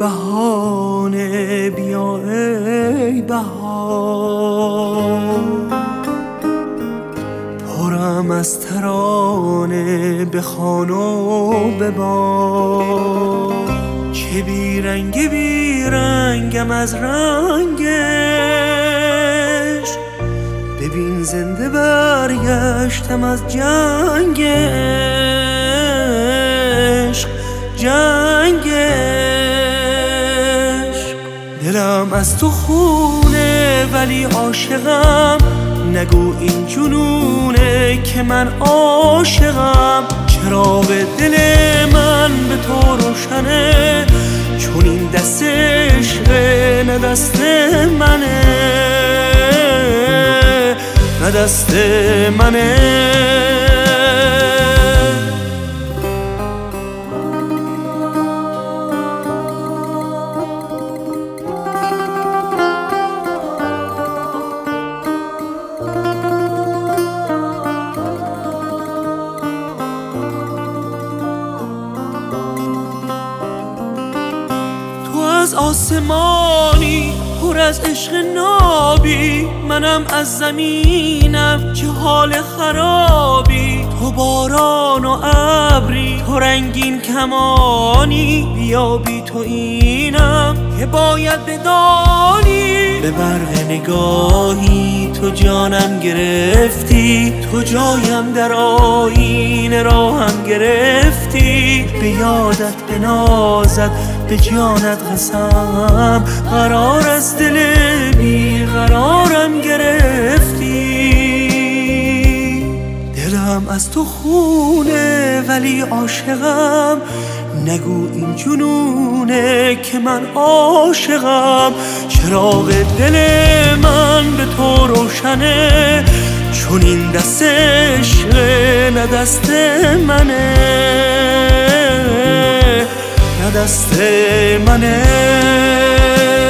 بهانه بیا ای بهار، پرم از ترانه بخوان و ببار، که بیرنگم از رنگش، ببین زنده برگشتم از جنگش. دلم از تو خونه ولی عاشقم، نگو این جنونه که من عاشقم. چراغ دل من به تو روشنه، چون این دست عشقه نه دست منه، نه دست منه. از آسمانی پر از عشق نابی، منم از زمینم که حال خرابی. تو باران و ابری، تو رنگین کمانی، بیا بی تو اینم که باید بدانی. به برق نگاهی تو جانم گرفتی، تو جایم در آیینه راهم گرفتی. به یادت بنازد به جانت قسم، قرار از دل بی قرارم گرفتی. دلم از تو خونه ولی عاشقم، نگو این جنونه که من عاشقم. چراغ دل من به تو روشنه، چون این دست عشقه نه دست منه، نه دست منه.